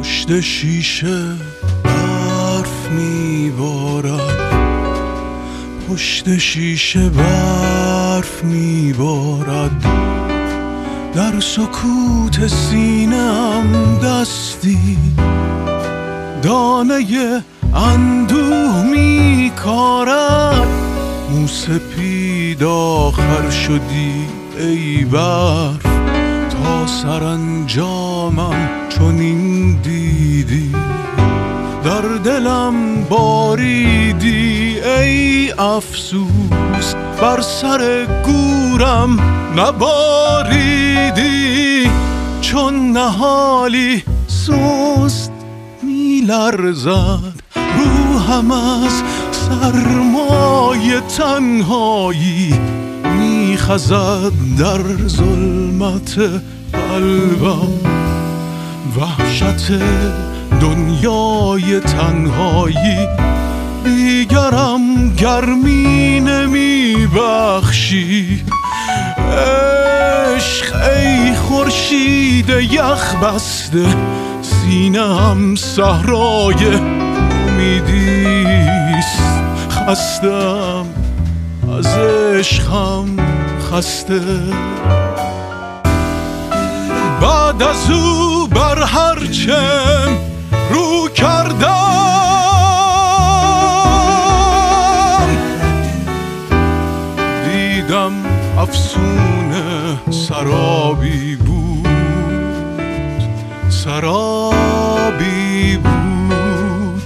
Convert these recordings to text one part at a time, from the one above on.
پشت شیشه برف میبارد، پشت شیشه برف میبارد، در سکوت سینه‌ام دستی دانه اندوه میکارد. موسپید آخر شدی ای برف، تا سرانجامم چنین دیدی، در دلم باریدی ای افسوس، بر سر گورم نباریدی، چون نهالی سست میلرزد روحم از سرمای تنهایی، میخزد در ظلمت قلبم وحشت دنیای تنهایی. دیگرم گرمی نمیبخشی عشق ای خورشید یخ بسته، سینه‌ام صحرای امیدیست، خستم از عشقم خسته. بعد از او بر هر چم رو کردم، دیدم افسونه سرابی بود، سرابی بود.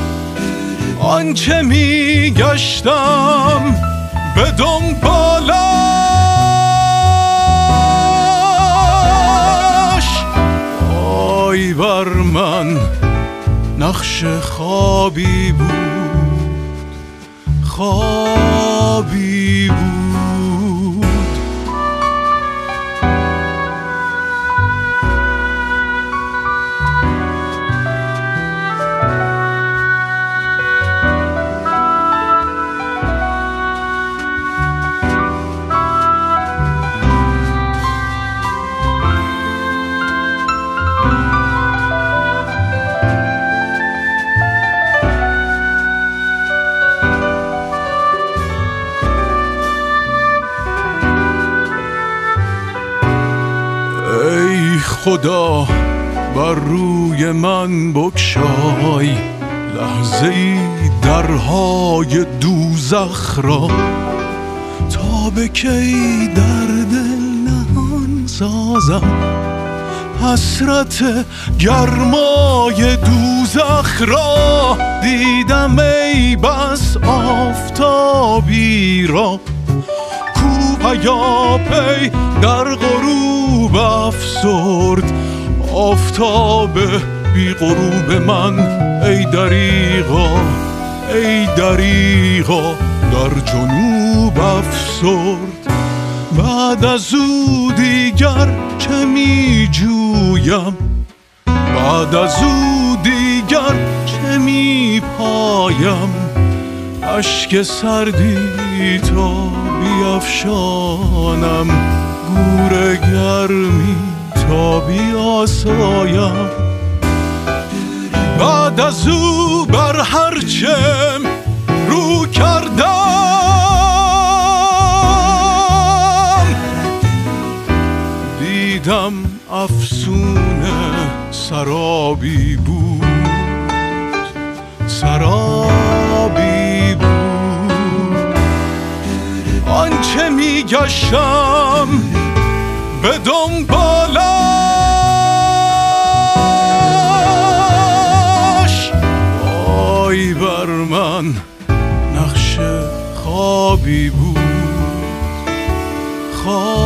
آنچه میگشتم به دنبالش، آی بر من نقش خوابی بود، خوابی بود. خدا بر روی من بگشای لحظه‌ای درهای دوزخ را، تا به کی در دل نهان سازم حسرت گرمای دوزخ را. دیدم ای بس آفتابی را کو پیاپی در غروب افسرد، آفتاب بی غروب من ای دریغا، ای دریغا در جنوب افسرد. بعد از او دیگر چه می جویم، بعد از او دیگر چه می پایم، اشک سردی تا بیفشانم، گور گرمی تا بیاسایم. بعد از او بر هر چم رو کردم، دیدم افسونه سرابی بود، سرابی بود. آنچه میگشتم به دنبالش، آی بر من نقش خوابی بود، خوابی